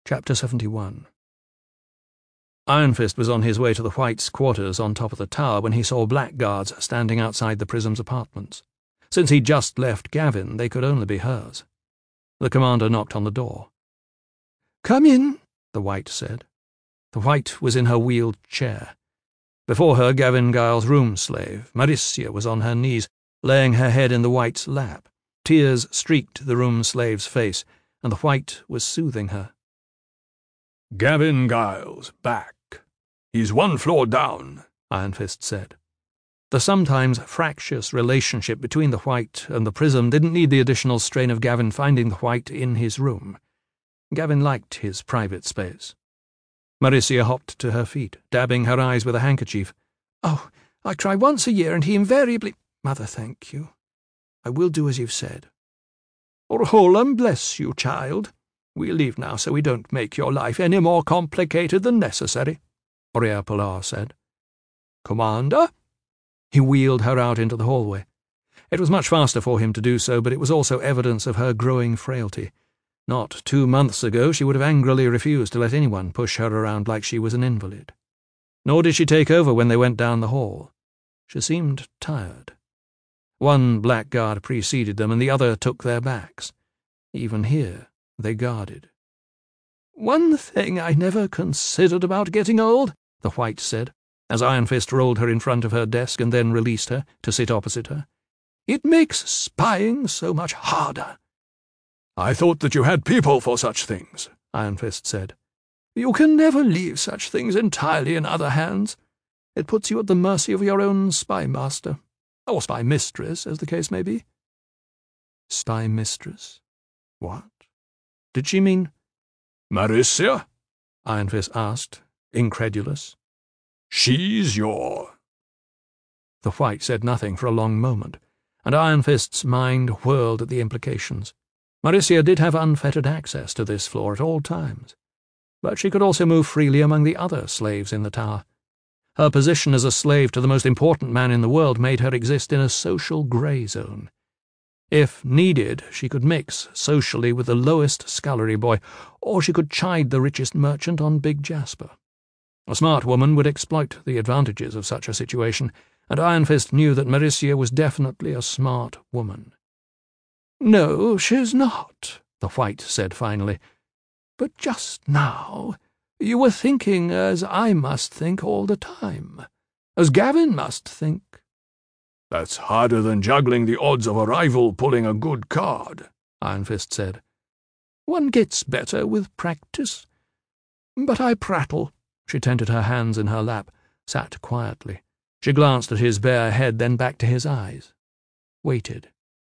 Chapter 71. Iron Fist was on his way to the Whites' quarters on top of the tower when he saw blackguards standing outside the Prism's apartments. Since he'd just left Gavin, they could only be hers. The commander knocked on the door. "Come in," the White said. The White was in her wheeled chair. Before her, Gavin Giles' room slave, Maricia, was on her knees, laying her head in the White's lap. Tears streaked the room slave's face, and the White was soothing her. "Gavin Giles, back. He's one floor down," Iron Fist said. The sometimes fractious relationship between the White and the Prism didn't need the additional strain of Gavin finding the White in his room. Gavin liked his private space. Maricia hopped to her feet, dabbing her eyes with a handkerchief. "Oh, I cry once a year, and he invariably—" "Mother, thank you. I will do as you've said." "Orholam bless you, child. We'll leave now so we don't make your life any more complicated than necessary," Orea Polar said. "Commander?" He wheeled her out into the hallway. It was much faster for him to do so, but it was also evidence of her growing frailty. Not 2 months ago she would have angrily refused to let anyone push her around like she was an invalid. Nor did she take over when they went down the hall. She seemed tired. One blackguard preceded them, and the other took their backs. Even here they guarded. "One thing I never considered about getting old," the White said, as Iron Fist rolled her in front of her desk and then released her to sit opposite her. "It makes spying so much harder." "I thought that you had people for such things," Iron Fist said. "You can never leave such things entirely in other hands. It puts you at the mercy of your own spy master, or spy mistress, as the case may be." Spy mistress? What? Did she mean— "Maricia?" Iron Fist asked, incredulous. "She's your—" The White said nothing for a long moment, and Iron Fist's mind whirled at the implications. Maricia did have unfettered access to this floor at all times, but she could also move freely among the other slaves in the tower. Her position as a slave to the most important man in the world made her exist in a social grey zone. If needed, she could mix socially with the lowest scullery boy, or she could chide the richest merchant on Big Jasper. A smart woman would exploit the advantages of such a situation, and Iron Fist knew that Maricia was definitely a smart woman. "No, she's not," the White said finally. "But just now you were thinking as I must think all the time, as Gavin must think." "That's harder than juggling the odds of a rival pulling a good card," Iron Fist said. "One gets better with practice. But I prattle." She tented her hands in her lap, sat quietly. She glanced at his bare head, then back to his eyes. Waited.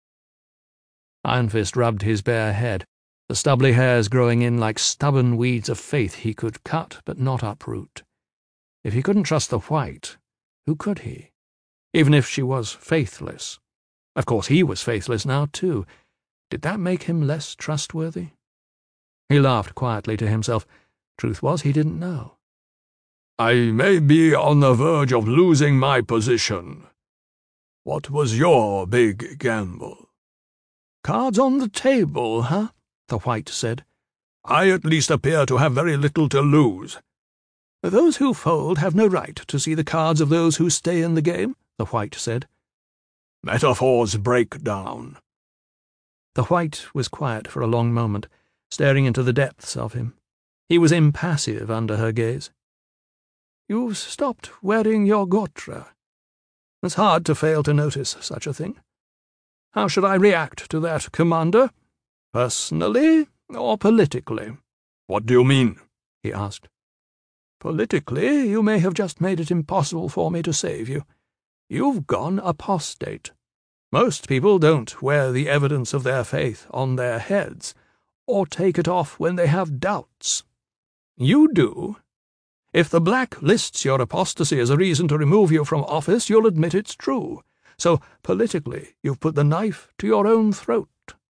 Iron Fist rubbed his bare head, the stubbly hairs growing in like stubborn weeds of faith he could cut but not uproot. If he couldn't trust the White, who could he? Even if she was faithless. Of course he was faithless now, too. Did that make him less trustworthy? He laughed quietly to himself. Truth was, he didn't know. "I may be on the verge of losing my position. What was your big gamble?" "Cards on the table, huh?" the White said. "I at least appear to have very little to lose." "Those who fold have no right to see the cards of those who stay in the game," the White said. "Metaphors break down." The White was quiet for a long moment, staring into the depths of him. He was impassive under her gaze. "You've stopped wearing your gotra. It's hard to fail to notice such a thing. How should I react to that, Commander? Personally or politically?" "What do you mean?" he asked. "Politically, you may have just made it impossible for me to save you. You've gone apostate. Most people don't wear the evidence of their faith on their heads, or take it off when they have doubts. You do. If the Black lists your apostasy as a reason to remove you from office, you'll admit it's true. So, politically, you've put the knife to your own throat."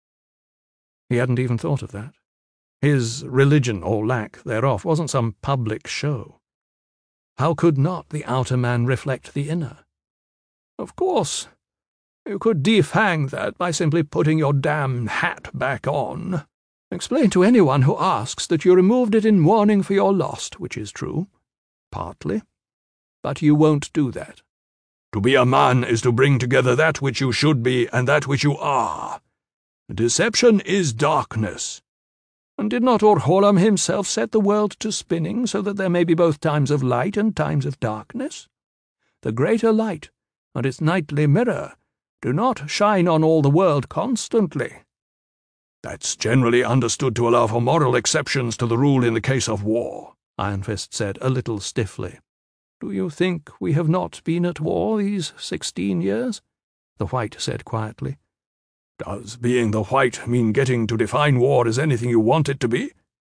He hadn't even thought of that. His religion, or lack thereof, wasn't some public show. How could not the outer man reflect the inner? "Of course, you could defang that by simply putting your damn hat back on," Explain to anyone who asks that you removed it in mourning for your lost, which is true, partly, but you won't do that. To be a man is to bring together that which you should be and that which you are. Deception is darkness. And did not Orholam himself set the world to spinning so that there may be both times of light and times of darkness? The greater light and its nightly mirror do not shine on all the world constantly. That's generally understood to allow for moral exceptions to the rule in the case of war, Iron Fist said a little stiffly. Do you think we have not been at war these 16 years? The White said quietly. Does being the White mean getting to define war as anything you want it to be?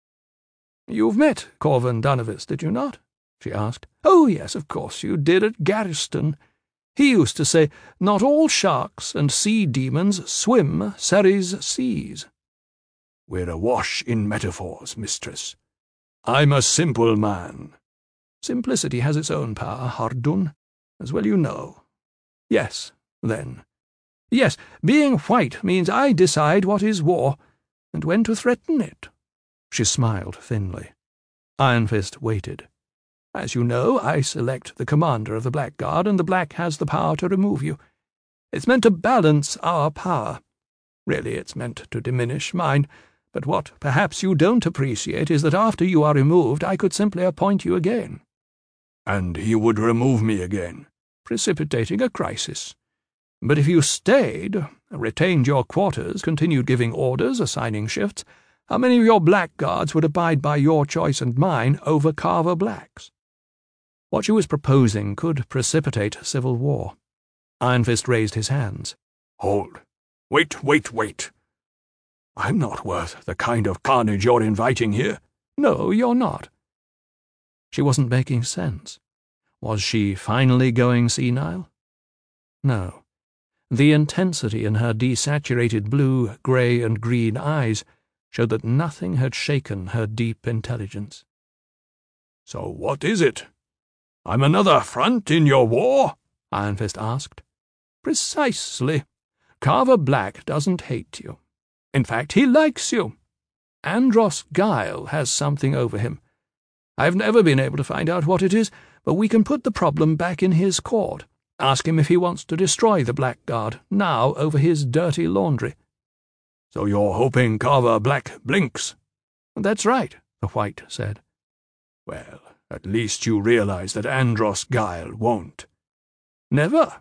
You've met Corvan Dunnevis, did you not? She asked. Oh, yes, of course you did at Garriston. He used to say, not all sharks and sea demons swim Ceres seas. We're awash in metaphors, mistress. I'm a simple man. Simplicity has its own power, Hardun, as well you know. Yes, then. Yes, being white means I decide what is war, and when to threaten it. She smiled thinly. Iron Fist waited. As you know, I select the commander of the Blackguard, and the Black has the power to remove you. It's meant to balance our power. Really, it's meant to diminish mine, but what perhaps you don't appreciate is that after you are removed, I could simply appoint you again. And he would remove me again, precipitating a crisis. But if you stayed, retained your quarters, continued giving orders, assigning shifts, how many of your blackguards would abide by your choice and mine over Carver Black's? What she was proposing could precipitate civil war. Iron Fist raised his hands. Hold. Wait. I'm not worth the kind of carnage you're inviting here. No, you're not. She wasn't making sense. Was she finally going senile? No. The intensity in her desaturated blue, grey, and green eyes showed that nothing had shaken her deep intelligence. So what is it? I'm another front in your war? Iron Fist asked. Precisely. Carver Black doesn't hate you. In fact, he likes you. Andros Guile has something over him. I've never been able to find out what it is, but we can put the problem back in his court. Ask him if he wants to destroy the Blackguard, now over his dirty laundry. So you're hoping Carver Black blinks? That's right, the White said. Well, at least you realize that Andros Guile won't. Never.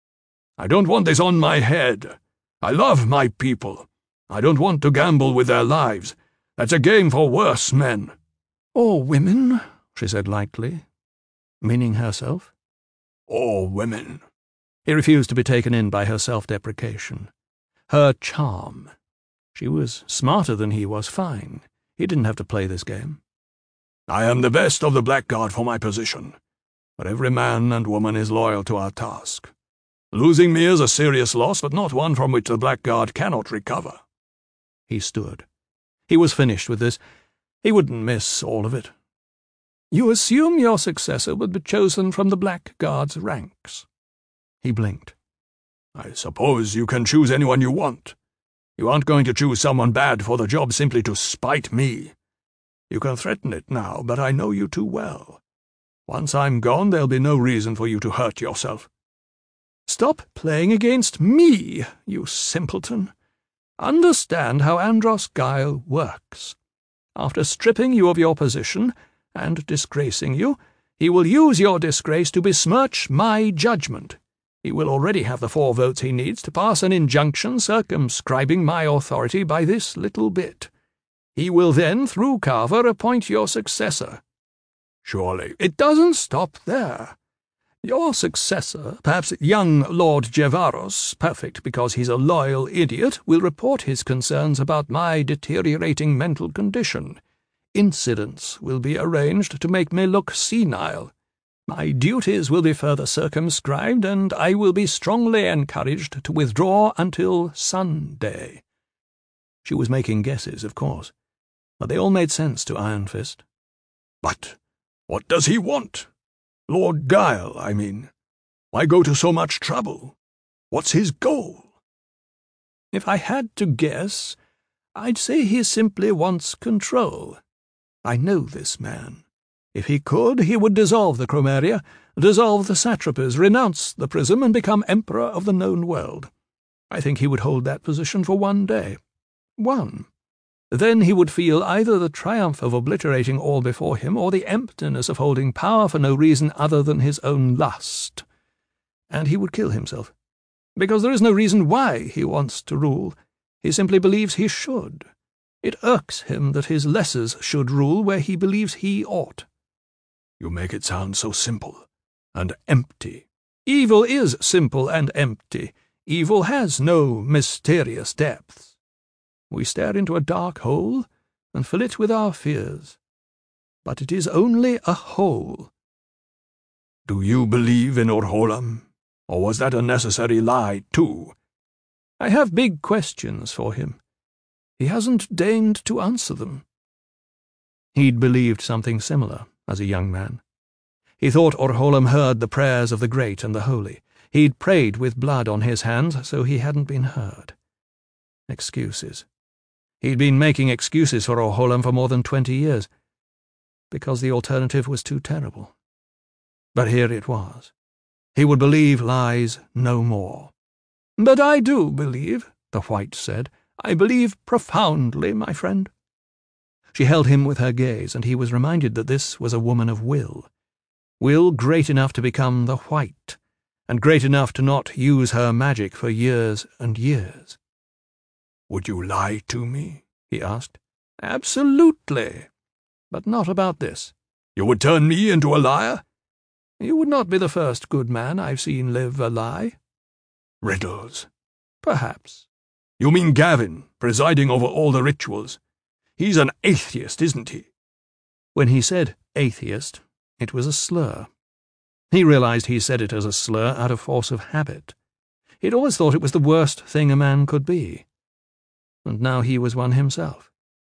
I don't want this on my head. I love my people. I don't want to gamble with their lives. That's a game for worse men. Or women, she said lightly, meaning herself. Or women. He refused to be taken in by her self-deprecation. Her charm. She was smarter than he was, fine. He didn't have to play this game. I am the best of the Blackguard for my position, but every man and woman is loyal to our task. Losing me is a serious loss, but not one from which the Blackguard cannot recover. He stood. He was finished with this. He wouldn't miss all of it. You assume your successor would be chosen from the Blackguard's ranks. He blinked. I suppose you can choose anyone you want. You aren't going to choose someone bad for the job simply to spite me. You can threaten it now, but I know you too well. Once I'm gone, there'll be no reason for you to hurt yourself. Stop playing against me, you simpleton. Understand how Andros Guile works. After stripping you of your position and disgracing you, he will use your disgrace to besmirch my judgment. He will already have the 4 votes he needs to pass an injunction circumscribing my authority by this little bit. He will then, through Carver, appoint your successor. Surely. It doesn't stop there. Your successor, perhaps young Lord Jevaros, perfect because he's a loyal idiot, will report his concerns about my deteriorating mental condition. Incidents will be arranged to make me look senile. My duties will be further circumscribed, and I will be strongly encouraged to withdraw until Sunday. She was making guesses, of course, but they all made sense to Iron Fist. But what does he want? Lord Guile, I mean. Why go to so much trouble? What's his goal? If I had to guess, I'd say he simply wants control. I know this man. If he could, he would dissolve the Chromeria, dissolve the satrapies, renounce the prism, and become emperor of the known world. I think he would hold that position for 1 day. 1. Then he would feel either the triumph of obliterating all before him or the emptiness of holding power for no reason other than his own lust. And he would kill himself. Because there is no reason why he wants to rule. He simply believes he should. It irks him that his lessers should rule where he believes he ought. You make it sound so simple and empty. Evil is simple and empty. Evil has no mysterious depths. We stare into a dark hole and fill it with our fears. But it is only a hole. Do you believe in Orholam? Or was that a necessary lie, too? I have big questions for him. He hasn't deigned to answer them. He'd believed something similar as a young man. He thought Orholam heard the prayers of the great and the holy. He'd prayed with blood on his hands, so he hadn't been heard. Excuses. He'd been making excuses for Orholam for more than 20 years, because the alternative was too terrible. But here it was. He would believe lies no more. But I do believe, the White said. I believe profoundly, my friend. She held him with her gaze, and he was reminded that this was a woman of will. Will great enough to become the White, and great enough to not use her magic for years and years. Would you lie to me? He asked. Absolutely. But not about this. You would turn me into a liar? You would not be the first good man I've seen live a lie. Riddles. Perhaps. You mean Gavin, presiding over all the rituals? He's an atheist, isn't he? When he said atheist, it was a slur. He realized he said it as a slur out of force of habit. He'd always thought it was the worst thing a man could be. And now he was one himself.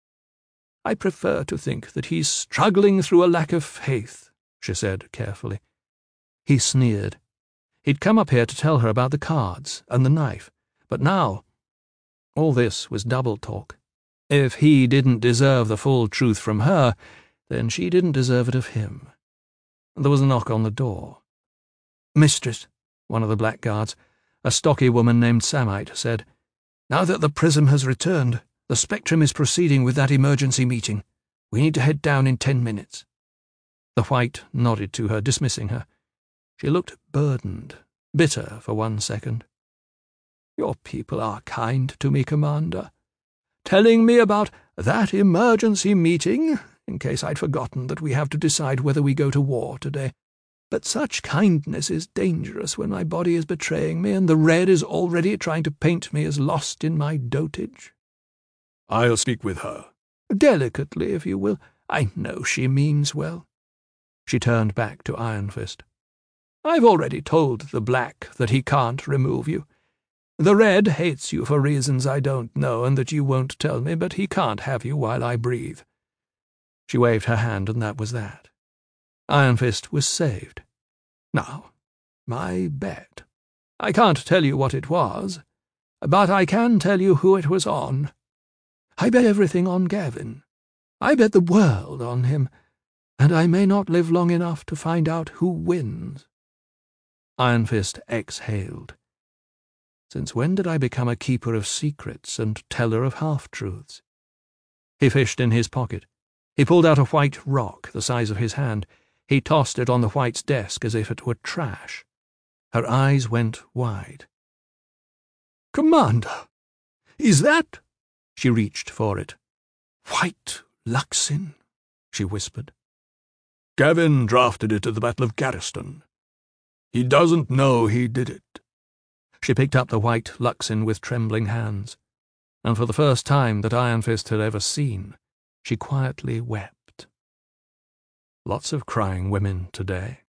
I prefer to think that he's struggling through a lack of faith, she said carefully. He sneered. He'd come up here to tell her about the cards and the knife, but now all this was double talk. If he didn't deserve the full truth from her, then she didn't deserve it of him. There was a knock on the door. Mistress, one of the blackguards, a stocky woman named Samite, said, now that the prism has returned, the Spectrum is proceeding with that emergency meeting. We need to head down in 10 minutes. The White nodded to her, dismissing her. She looked burdened, bitter for 1 second. Your people are kind to me, Commander. Telling me about that emergency meeting, in case I'd forgotten that we have to decide whether we go to war today. But such kindness is dangerous when my body is betraying me and the red is already trying to paint me as lost in my dotage. I'll speak with her. Delicately, if you will. I know she means well. She turned back to Iron Fist. I've already told the Black that he can't remove you. The Red hates you for reasons I don't know and that you won't tell me, but he can't have you while I breathe. She waved her hand, and that was that. Iron Fist was saved. Now, my bet. I can't tell you what it was, but I can tell you who it was on. I bet everything on Gavin. I bet the world on him, and I may not live long enough to find out who wins. Iron Fist exhaled. Since when did I become a keeper of secrets and teller of half-truths? He fished in his pocket. He pulled out a white rock the size of his hand. He tossed it on the White's desk as if it were trash. Her eyes went wide. Commander, is that? She reached for it. White Luxin, she whispered. Gavin drafted it at the Battle of Garriston. He doesn't know he did it. She picked up the white Luxin with trembling hands, and for the first time that Iron Fist had ever seen, she quietly wept. Lots of crying women today.